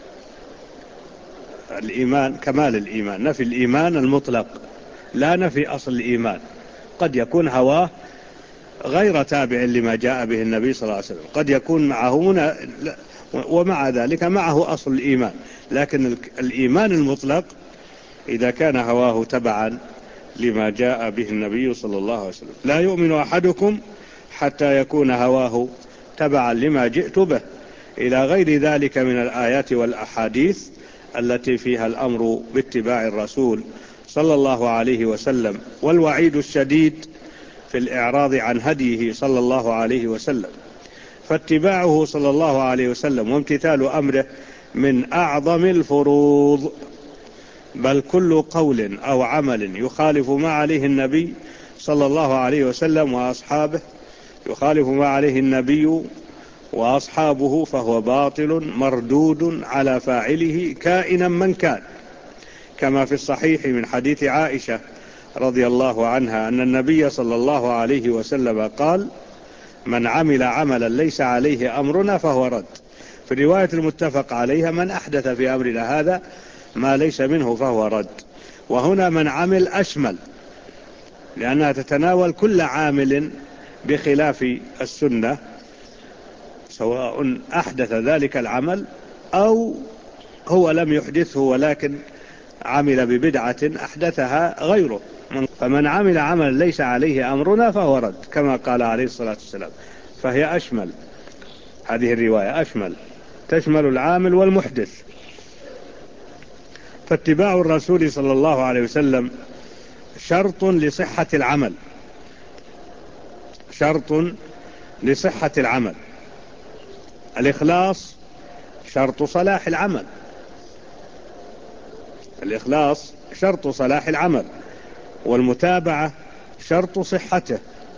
S1: الإيمان كمال الإيمان، نفي الإيمان المطلق لا نفي أصل الإيمان. قد يكون هواه غير تابع لما جاء به النبي صلى الله عليه وسلم، قد يكون معه هنا ومع ذلك معه أصل الإيمان، لكن الإيمان المطلق إذا كان هواه تبعا لما جاء به النبي صلى الله عليه وسلم. لا يؤمن أحدكم حتى يكون هواه تبعا لما جئت به، إلى غير ذلك من الآيات والأحاديث التي فيها الأمر باتباع الرسول صلى الله عليه وسلم والوعيد الشديد في الإعراض عن هديه صلى الله عليه وسلم. فاتباعه صلى الله عليه وسلم وامتثال أمره من أعظم الفروض، بل كل قول أو عمل يخالف ما عليه النبي صلى الله عليه وسلم وأصحابه يخالف ما عليه النبي وأصحابه فهو باطل مردود على فاعله كائنا من كان، كما في الصحيح من حديث عائشة رضي الله عنها أن النبي صلى الله عليه وسلم قال من عمل عملا ليس عليه أمرنا فهو رد. في الرواية المتفق عليها من أحدث في أمرنا هذا ما ليس منه فهو رد. وهنا من عمل أشمل لأنها تتناول كل عامل بخلاف السنة، سواء أحدث ذلك العمل أو هو لم يحدثه ولكن عمل ببدعة أحدثها غيره. فمن عمل عمل ليس عليه أمرنا فهو رد كما قال عليه الصلاة والسلام. فهي أشمل، هذه الرواية أشمل تشمل العامل والمحدث. فاتباع الرسول صلى الله عليه وسلم شرط لصحة العمل، شرط لصحة العمل. الإخلاص شرط صلاح العمل، الإخلاص شرط صلاح العمل، والمتابعة شرط صحته،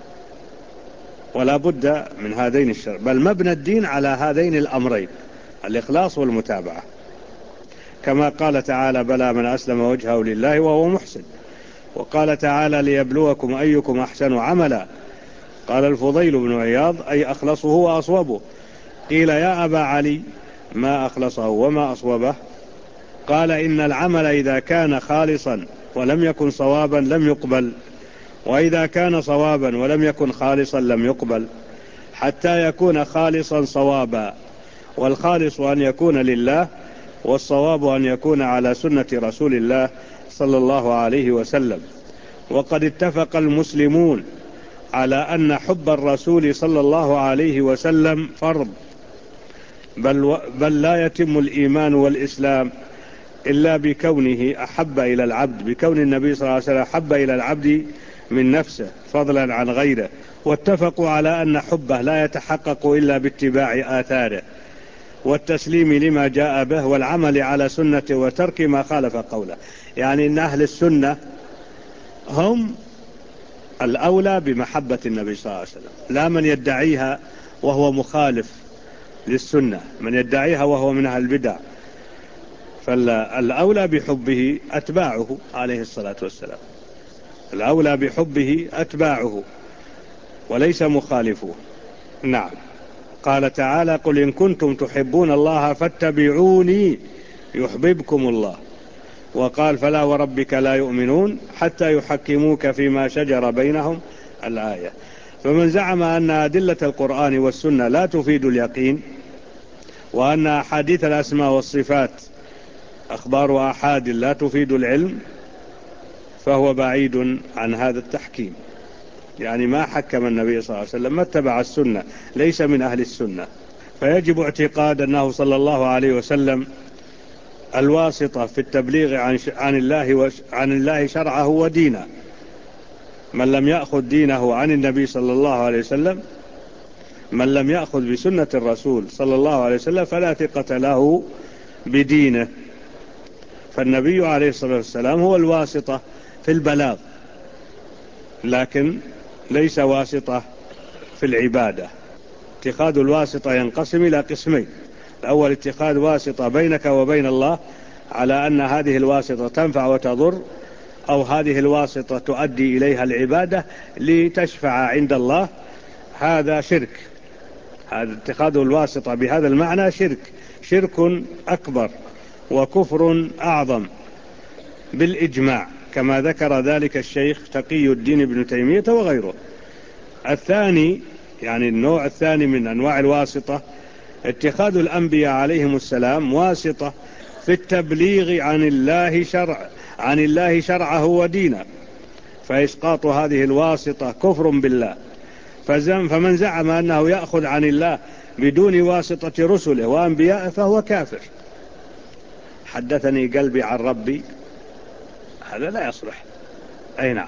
S1: ولا بد من هذين الشرط، بل مبنى الدين على هذين الأمرين، الإخلاص والمتابعة، كما قال تعالى: بلى من أسلم وجهه لله وهو محسن. وقال تعالى: ليبلوكم أيكم أحسن عملا. قال الفضيل بن عياض: أي أخلصه وأصوبه. قيل: يا أبا علي، ما أخلصه وما أصوبه؟ قال: إن العمل إذا كان خالصا ولم يكن صوابا لم يقبل، وإذا كان صوابا ولم يكن خالصا لم يقبل، حتى يكون خالصا صوابا. والخالص أن يكون لله، والصواب أن يكون على سنة رسول الله صلى الله عليه وسلم. وقد اتفق المسلمون على أن حب الرسول صلى الله عليه وسلم فرض، بل, بل لا يتم الإيمان والإسلام إلا بكونه أحب إلى العبد، بكون النبي صلى الله عليه وسلم أحب إلى العبد من نفسه فضلا عن غيره. واتفقوا على أن حبه لا يتحقق إلا باتباع آثاره والتسليم لما جاء به والعمل على سنته وترك ما خالف قوله. يعني أن أهل السنة هم الأولى بمحبة النبي صلى الله عليه وسلم، لا من يدعيها وهو مخالف للسنة، من يدعيها وهو من أهل البدع. فالأولى بحبه أتباعه عليه الصلاة والسلام، الأولى بحبه أتباعه وليس مخالفوه. نعم. قال تعالى: قل إن كنتم تحبون الله فاتبعوني يحببكم الله. وقال: فلا وربك لا يؤمنون حتى يحكموك فيما شجر بينهم، الآية. فمن زعم أن أدلة القرآن والسنة لا تفيد اليقين، وأن أحاديث الأسماء والصفات أخبار آحاد لا تفيد العلم، فهو بعيد عن هذا التحكيم. يعني ما حكم النبي صلى الله عليه وسلم، ما اتبع السنة، ليس من أهل السنة. فيجب اعتقاد أنه صلى الله عليه وسلم الواسطة في التبليغ عن, عن, الله عن الله شرعه ودينه. من لم يأخذ دينه عن النبي صلى الله عليه وسلم، من لم يأخذ بسنة الرسول صلى الله عليه وسلم، فلا ثقة له بدينه. فالنبي عليه الصلاة والسلام هو الواسطة في البلاغ، لكن ليس واسطة في العبادة. اتخاذ الواسطة ينقسم إلى قسمين: الأول اتخاذ واسطة بينك وبين الله على أن هذه الواسطة تنفع وتضر، أو هذه الواسطة تؤدي إليها العبادة لتشفع عند الله، هذا شرك. هذا اتخاذ الواسطة بهذا المعنى شرك، شرك أكبر وكفر أعظم بالإجماع، كما ذكر ذلك الشيخ تقي الدين ابن تيمية وغيره. الثاني، يعني النوع الثاني من أنواع الواسطة، اتخاذ الأنبياء عليهم السلام واسطة في التبليغ عن الله شرع عن الله شرعه ودينه، فإسقاط هذه الواسطة كفر بالله. فمن زعم أنه يأخذ عن الله بدون واسطة رسله وأنبياء فهو كافر. حدثني قلبي عن ربي، هذا لا يصلح. أي نعم.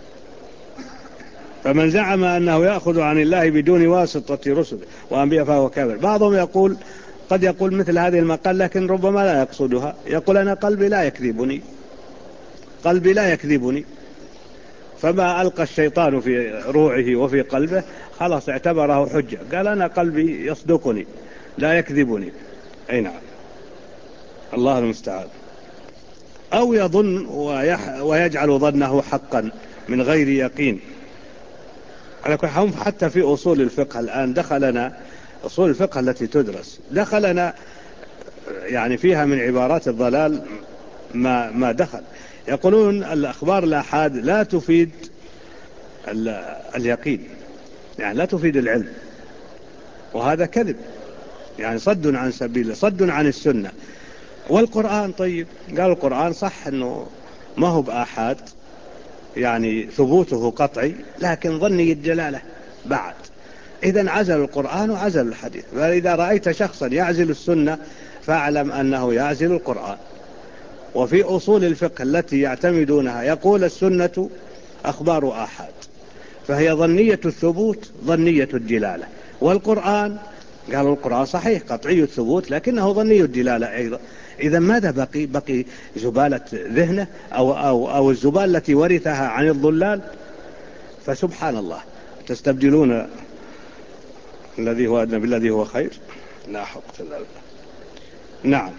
S1: فمن زعم أنه يأخذ عن الله بدون واسطة رسله وأنبياء فهو كافر. بعضهم يقول، قد يقول مثل هذه المقال لكن ربما لا يقصدها، يقول: أنا قلبي لا يكذبني، قلبي لا يكذبني. فما ألقى الشيطان في روعه وفي قلبه خلاص اعتبره حجة، قال: أنا قلبي يصدقني لا يكذبني. أي نعم. الله المستعان. أو يظن ويجعل ظنه حقا من غير يقين. على كل حال، حتى في أصول الفقه الآن دخلنا، أصول الفقه التي تدرس دخلنا يعني فيها من عبارات الضلال ما, ما دخل. يقولون الأخبار الآحاد لا تفيد اليقين، يعني لا تفيد العلم، وهذا كذب، يعني صد عن سبيل، صد عن السنة. والقرآن طيب، قال القرآن صح أنه ما هو بآحاد، يعني ثبوته قطعي، لكن ظني الدلالة بعد. إذن عزل القرآن وعزل الحديث. فإذا رأيت شخصا يعزل السنة فاعلم أنه يعزل القرآن. وفي أصول الفقه التي يعتمدونها يقول السنة أخبار آحاد، فهي ظنية الثبوت ظنية الدلالة، والقرآن قالوا القرآن صحيح قطعي الثبوت لكنه ظني الدلالة أيضا. إذا ماذا بقي؟ بقي زبالة ذهنه أو, أو, أو الزبالة التي ورثها عن الضلال. فسبحان الله، تستبدلون الذي هو أدنى بالذي هو خير. لا حق إلا بالله. نعم.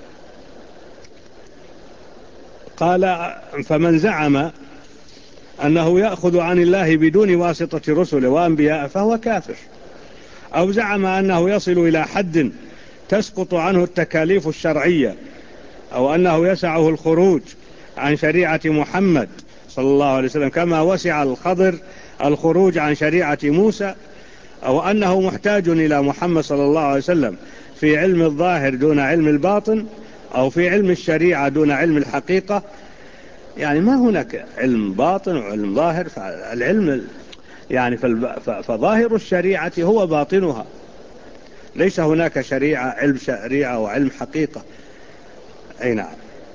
S1: قال فمن زعم أنه يأخذ عن الله بدون واسطة رسله وأنبياء فهو كافر، أو زعم أنه يصل إلى حد تسقط عنه التكاليف الشرعية، أو أنه يسعه الخروج عن شريعة محمد صلى الله عليه وسلم كما وسع الخضر الخروج عن شريعة موسى، أو أنه محتاج إلى محمد صلى الله عليه وسلم في علم الظاهر دون علم الباطن، أو في علم الشريعة دون علم الحقيقة. يعني ما هناك علم باطن وعلم ظاهر، فالعلم يعني فظاهر الشريعة هو باطنها، ليس هناك شريعة علم شريعة وعلم حقيقة. أي نعم.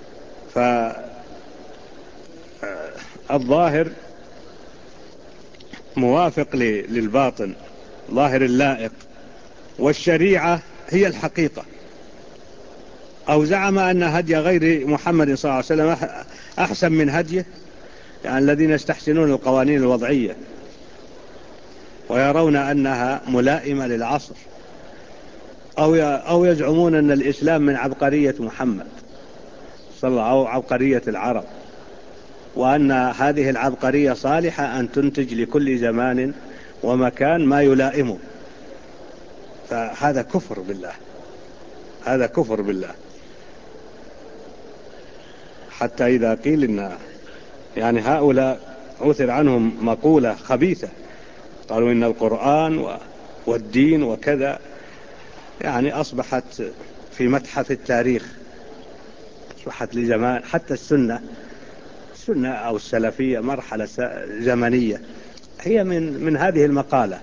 S1: فالظاهر موافق للباطن، ظاهر اللائق، والشريعة هي الحقيقة. أو زعم أن هدي غير محمد صلى الله عليه وسلم أحسن من هديه، يعني الذين يستحسنون القوانين الوضعية ويرون أنها ملائمة للعصر، أو أو يزعمون أن الإسلام من عبقرية محمد صلى الله عليه وسلم أو عبقرية العرب، وأن هذه العبقرية صالحة أن تنتج لكل زمان ومكان ما يلائمه. فهذا كفر بالله، هذا كفر بالله. حتى إذا قيل إن يعني هؤلاء عثر عنهم مقولة خبيثة، قالوا إن القرآن والدين وكذا يعني أصبحت في متحف التاريخ، أصبحت لزمان. حتى السنة السنة أو السلفية مرحلة زمنية هي من من هذه المقالة.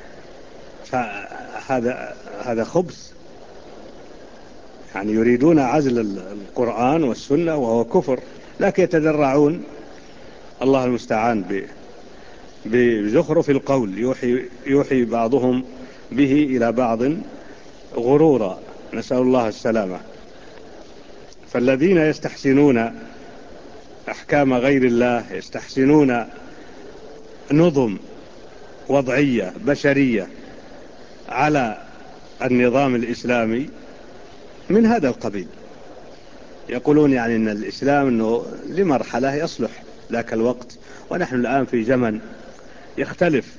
S1: فهذا هذا خبث، يعني يريدون عزل القرآن والسنة وهو كفر، لكن يتذرعون الله المستعان بزخرف القول، يوحي, يوحي بعضهم به إلى بعض غرورا، نسأل الله السلامة. فالذين يستحسنون أحكام غير الله، يستحسنون نظم وضعية بشرية على النظام الإسلامي من هذا القبيل، يقولون يعني أن الإسلام أنه لمرحلة يصلح ذاك الوقت، ونحن الآن في زمن يختلف،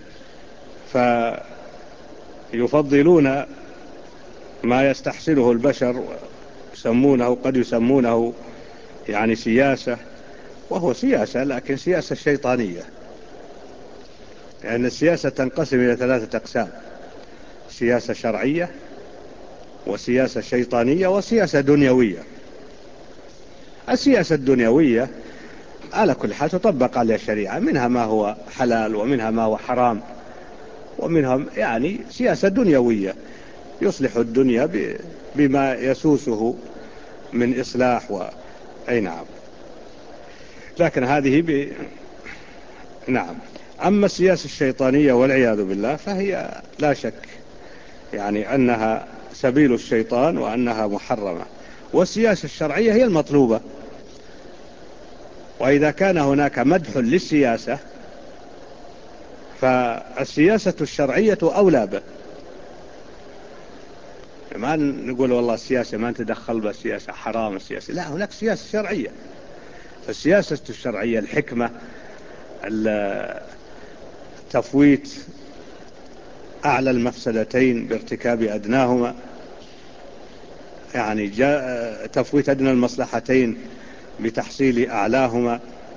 S1: فيفضلون ما يستحسنه البشر، يسمونه قد يسمونه يعني سياسة، وهو سياسة لكن سياسة شيطانية. لأن يعني السياسة تنقسم إلى ثلاثة أقسام: سياسة شرعية، وسياسة شيطانية، وسياسة دنيوية. السياسة الدنيوية على كل حال تطبق على الشريعة، منها ما هو حلال ومنها ما هو حرام، ومنها يعني سياسة دنيوية يصلح الدنيا بما يسوسه من إصلاح و... أي نعم. لكن هذه ب... نعم. أما السياسة الشيطانية والعياذ بالله فهي لا شك يعني أنها سبيل الشيطان وأنها محرمة، والسياسة الشرعية هي المطلوبة. وإذا كان هناك مدح للسياسة فالسياسة الشرعية أولى به. ما نقول والله السياسة ما نتدخل بها، السياسة حرام، السياسة لا، هناك سياسة شرعية. فالسياسة الشرعية الحكمة، تفويت أعلى المفسدتين بارتكاب أدناهما، يعني جاء تفويت أدنى المصلحتين بتحصيل أعلاهما،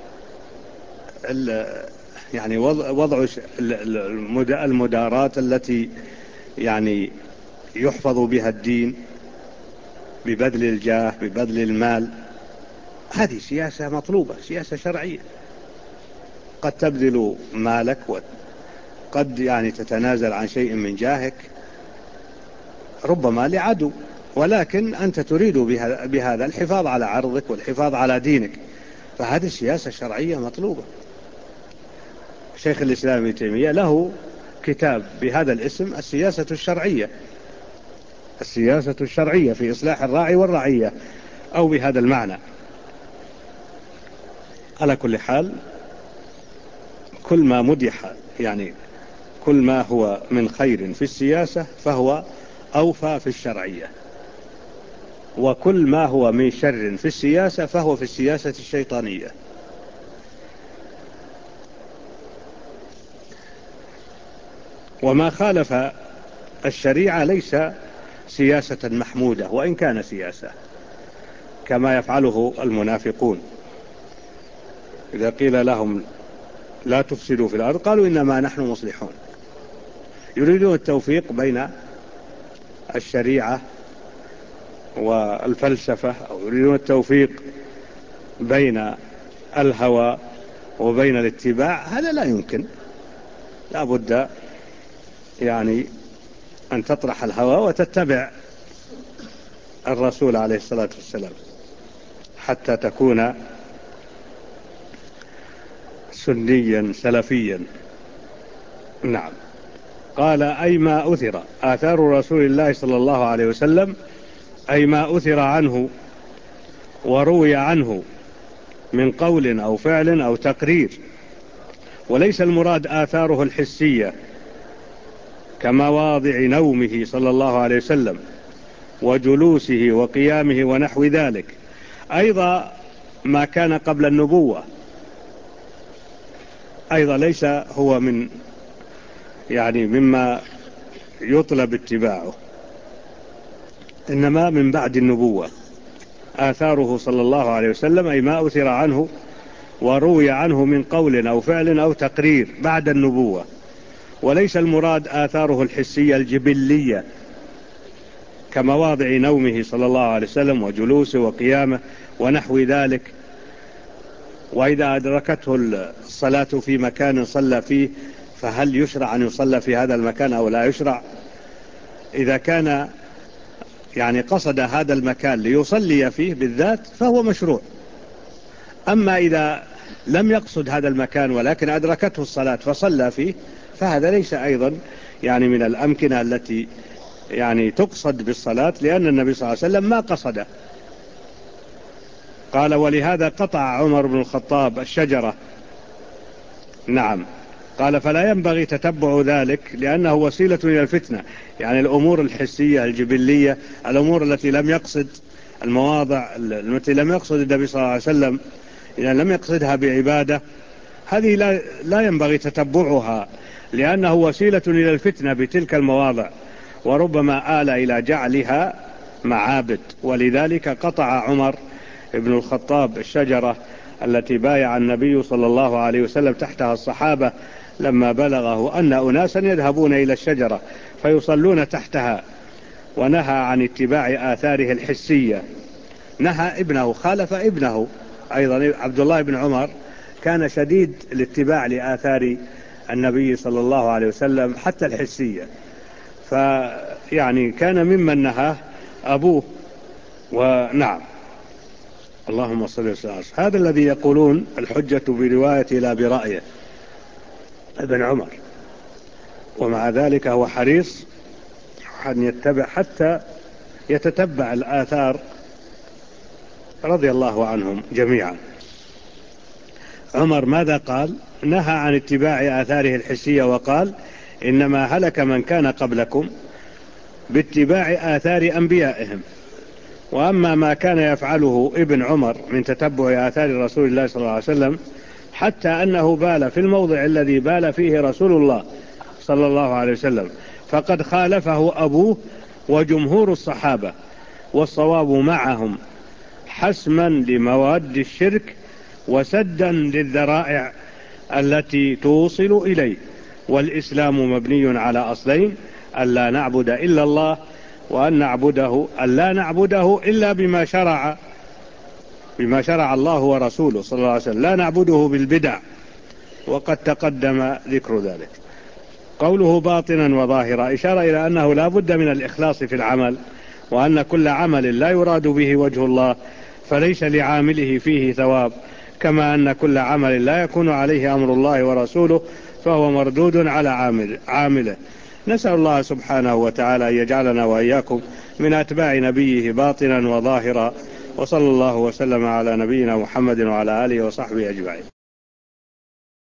S1: يعني وضع المدارات التي يعني يحفظ بها الدين ببذل الجاه ببذل المال. هذه سياسة مطلوبة، سياسة شرعية. قد تبذل مالك وقد يعني تتنازل عن شيء من جاهك ربما لعدو، ولكن أنت تريد بهذا الحفاظ على عرضك والحفاظ على دينك، فهذه السياسة الشرعية مطلوبة. شيخ الإسلام ابن تيمية له كتاب بهذا الاسم، السياسة الشرعية، السياسة الشرعية في إصلاح الراعي والرعية، أو بهذا المعنى. على كل حال، كل ما مدح يعني كل ما هو من خير في السياسة فهو أوفى في الشرعية، وكل ما هو من شر في السياسة فهو في السياسة الشيطانية. وما خالف الشريعة ليس سياسة محمودة، وإن كان سياسة، كما يفعله المنافقون. إذا قيل لهم لا تفسدوا في الأرض قالوا إنما نحن مصلحون. يريدون التوفيق بين الشريعة والفلسفة، أو يريدون التوفيق بين الهوى وبين الاتباع. هذا لا يمكن، لا بد يعني أن تطرح الهوى وتتبع الرسول عليه الصلاة والسلام حتى تكون سنيا سلفيا. نعم. قال أي ما أثر آثار رسول الله صلى الله عليه وسلم، أي ما أثر عنه وروي عنه من قول أو فعل أو تقرير، وليس المراد آثاره الحسية كمواضع نومه صلى الله عليه وسلم وجلوسه وقيامه ونحو ذلك. أيضا ما كان قبل النبوة أيضا ليس هو من يعني مما يطلب اتباعه، إنما من بعد النبوة آثاره صلى الله عليه وسلم، أي ما أثر عنه وروي عنه من قول أو فعل أو تقرير بعد النبوة. وليس المراد آثاره الحسية الجبلية كمواضع نومه صلى الله عليه وسلم وجلوسه وقيامه ونحو ذلك. وإذا أدركته الصلاة في مكان صلى فيه فهل يشرع أن يصلى في هذا المكان أو لا يشرع؟ إذا كان يعني قصد هذا المكان ليصلي فيه بالذات فهو مشروع. أما إذا لم يقصد هذا المكان ولكن أدركته الصلاة فصلى فيه فهذا ليس أيضا يعني من الأمكنة التي يعني تقصد بالصلاة، لأن النبي صلى الله عليه وسلم ما قصده. قال ولهذا قطع عمر بن الخطاب الشجرة. نعم. قال فلا ينبغي تتبع ذلك لأنه وسيلة إلى الفتنة، يعني الأمور الحسية الجبلية، الأمور التي لم يقصد، المواضع التي لم يقصد النبي صلى الله عليه وسلم إذا لم يقصدها بعبادة، هذه لا, لا ينبغي تتبعها لأنه وسيلة إلى الفتنة بتلك المواضع، وربما آل إلى جعلها معابد. ولذلك قطع عمر بن الخطاب الشجرة التي بايع النبي صلى الله عليه وسلم تحتها الصحابة لما بلغه أن أناسا يذهبون إلى الشجرة فيصلون تحتها، ونهى عن اتباع آثاره الحسية. نهى ابنه، خالف ابنه أيضا. عبد الله بن عمر كان شديد الاتباع لآثار النبي صلى الله عليه وسلم حتى الحسية، فيعني كان ممن نهاه أبوه. ونعم. اللهم صل وسلم. هذا الذي يقولون الحجة برواية لا برأيه ابن عمر، ومع ذلك هو حريص أن يتبع حتى يتتبع الآثار رضي الله عنهم جميعا. عمر ماذا قال؟ نهى عن اتباع آثاره الحسية وقال إنما هلك من كان قبلكم باتباع آثار أنبيائهم. وأما ما كان يفعله ابن عمر من تتبع آثار رسول الله صلى الله عليه وسلم حتى أنه بال في الموضع الذي بال فيه رسول الله صلى الله عليه وسلم فقد خالفه أبوه وجمهور الصحابة، والصواب معهم حسما لمواد الشرك وسدا للذرائع التي توصل إليه. والإسلام مبني على أصلين: أن لا نعبد إلا الله، وأن نعبده أن لا نعبده إلا بما شرع بما شرع الله ورسوله صلى الله عليه وسلم، لا نعبده بالبدع، وقد تقدم ذكر ذلك. قوله باطنا وظاهرا إشارة إلى أنه لا بد من الإخلاص في العمل، وأن كل عمل لا يراد به وجه الله فليس لعامله فيه ثواب، كما أن كل عمل لا يكون عليه أمر الله ورسوله فهو مردود على عامل عامله. نسأل الله سبحانه وتعالى أن يجعلنا وإياكم من أتباع نبيه باطنا وظاهرا، وصلى الله وسلم على نبينا محمد وعلى آله وصحبه أجمعين.